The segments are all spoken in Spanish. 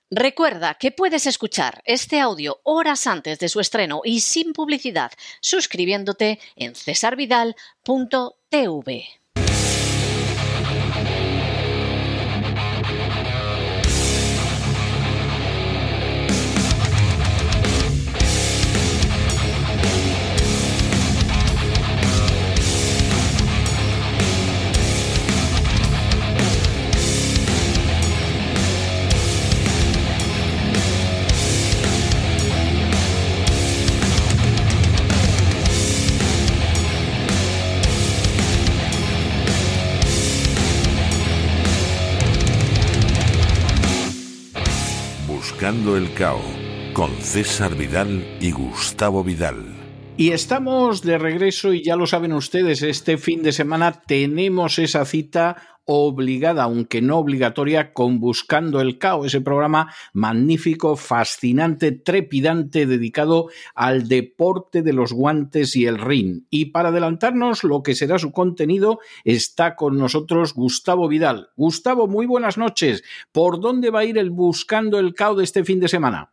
Recuerda que puedes escuchar este audio horas antes de su estreno y sin publicidad suscribiéndote en cesarvidal.tv. Buscando el Cao, con César Vidal y Gustavo Vidal. Y estamos de regreso y ya lo saben ustedes, este fin de semana tenemos esa cita obligada, aunque no obligatoria, con Buscando el Cao, ese programa magnífico, fascinante, trepidante, dedicado al deporte de los guantes y el ring. Y para adelantarnos lo que será su contenido, está con nosotros Gustavo Vidal. Gustavo, muy buenas noches. ¿Por dónde va a ir el Buscando el Cao de este fin de semana?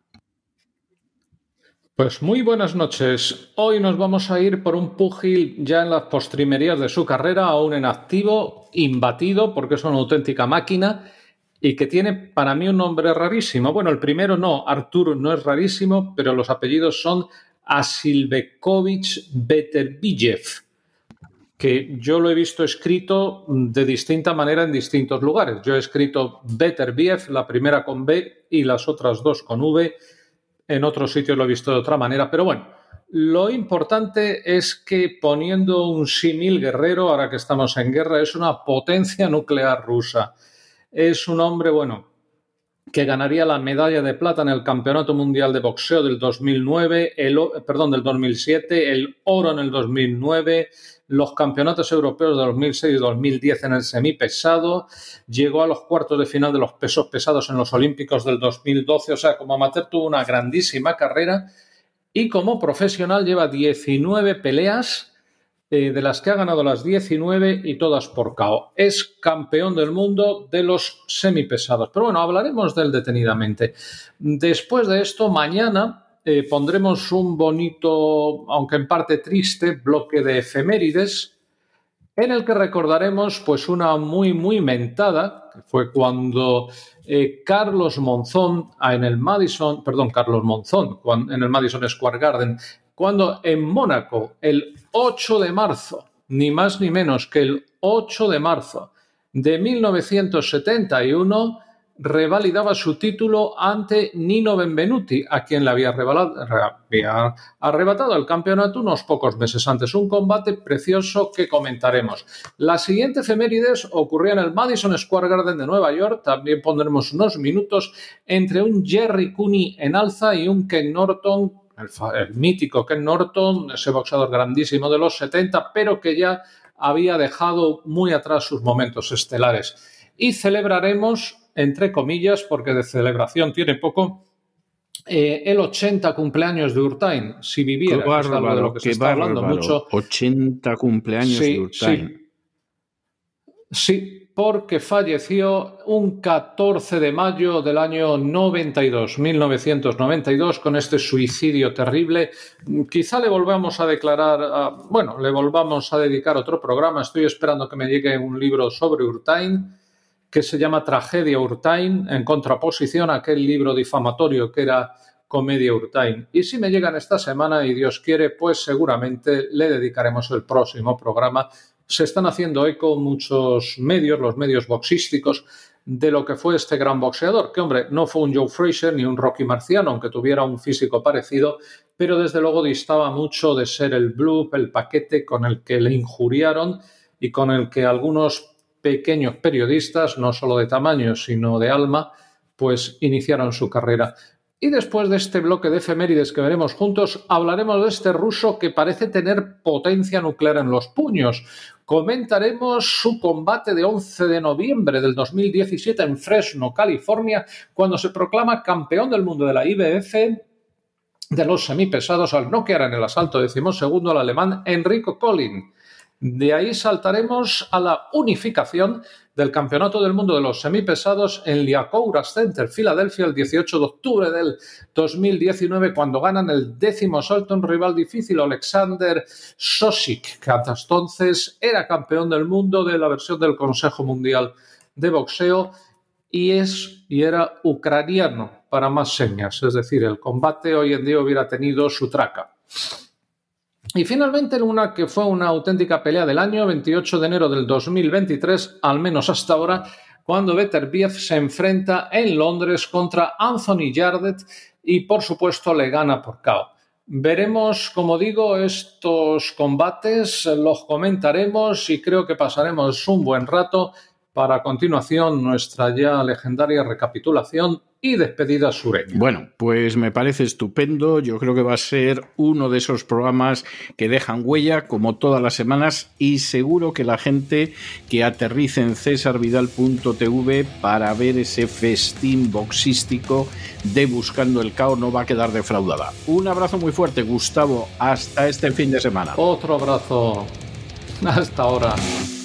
Pues muy buenas noches. Hoy nos vamos a ir por un púgil ya en las postrimerías de su carrera, aún en activo, imbatido, porque es una auténtica máquina y que tiene para mí un nombre rarísimo. Bueno, el primero no, Artur no es rarísimo, pero los apellidos son Asilbekovich Beterbiev, que yo lo he visto escrito de distinta manera en distintos lugares. Yo he escrito Beterbiev, la primera con B y las otras dos con V. En otros sitios lo he visto de otra manera, pero bueno, lo importante es que poniendo un símil guerrero, ahora que estamos en guerra, es una potencia nuclear rusa. Es un hombre, bueno, que ganaría la medalla de plata en el Campeonato Mundial de Boxeo del 2009, del 2007, el oro en el 2009, los campeonatos europeos de 2006 y 2010 en el semipesado, llegó a los cuartos de final de los pesos pesados en los Olímpicos del 2012, o sea, como amateur tuvo una grandísima carrera y como profesional lleva 19 peleas, de las que ha ganado las 19 y todas por KO. Es campeón del mundo de los semipesados. Pero bueno, hablaremos de él detenidamente. Después de esto, mañana pondremos un bonito, aunque en parte triste, bloque de efemérides en el que recordaremos pues una muy, muy mentada, que fue cuando Carlos Monzón en el Madison Square Garden, cuando en Mónaco, el 8 de marzo, ni más ni menos que el 8 de marzo de 1971, revalidaba su título ante Nino Benvenuti, a quien le había arrebatado el campeonato unos pocos meses antes. Un combate precioso que comentaremos. La siguiente efemérides ocurría en el Madison Square Garden de Nueva York. También pondremos unos minutos entre un Jerry Cooney en alza y un Ken Norton, el mítico Ken Norton, ese boxeador grandísimo de los 70, pero que ya había dejado muy atrás sus momentos estelares. Y celebraremos, entre comillas, porque de celebración tiene poco, el 80 cumpleaños de Urtain, si viviera. Qué bárbaro, de lo que se está hablando mucho. 80 cumpleaños de Urtain. Sí, porque falleció un 14 de mayo del año 1992, con este suicidio terrible. Quizá le volvamos a le volvamos a dedicar otro programa. Estoy esperando que me llegue un libro sobre Urtain, que se llama Tragedia Urtain, en contraposición a aquel libro difamatorio que era Comedia Urtain. Y si me llegan esta semana y Dios quiere, pues seguramente le dedicaremos el próximo programa. Se están haciendo eco muchos medios, los medios boxísticos, de lo que fue este gran boxeador, que, hombre, no fue un Joe Frazier ni un Rocky Marciano, aunque tuviera un físico parecido, pero desde luego distaba mucho de ser el bluff, el paquete con el que le injuriaron y con el que algunos pequeños periodistas, no solo de tamaño, sino de alma, pues iniciaron su carrera. Y después de este bloque de efemérides que veremos juntos, hablaremos de este ruso que parece tener potencia nuclear en los puños. Comentaremos su combate de 11 de noviembre del 2017 en Fresno, California, cuando se proclama campeón del mundo de la IBF de los semipesados al noquear en el asalto 12º al alemán Enrico Collin. De ahí saltaremos a la unificación del Campeonato del Mundo de los Semipesados en Liacouras Center, Filadelfia, el 18 de octubre del 2019, cuando ganan el 10º asalto, un rival difícil, Alexander Sosik, que hasta entonces era campeón del mundo de la versión del Consejo Mundial de Boxeo y era ucraniano, para más señas, es decir, el combate hoy en día hubiera tenido su traca. Y finalmente, una que fue una auténtica pelea del año, 28 de enero del 2023, al menos hasta ahora, cuando Beterbiev se enfrenta en Londres contra Anthony Yardet y, por supuesto, le gana por KO. Veremos, como digo, estos combates, los comentaremos y creo que pasaremos un buen rato para a continuación nuestra ya legendaria recapitulación y despedida sureña. Bueno, pues me parece estupendo. Yo creo que va a ser uno de esos programas que dejan huella, como todas las semanas, y seguro que la gente que aterrice en cesarvidal.tv para ver ese festín boxístico de Buscando el KO no va a quedar defraudada. Un abrazo muy fuerte, Gustavo. Hasta este fin de semana. Otro abrazo. Hasta ahora.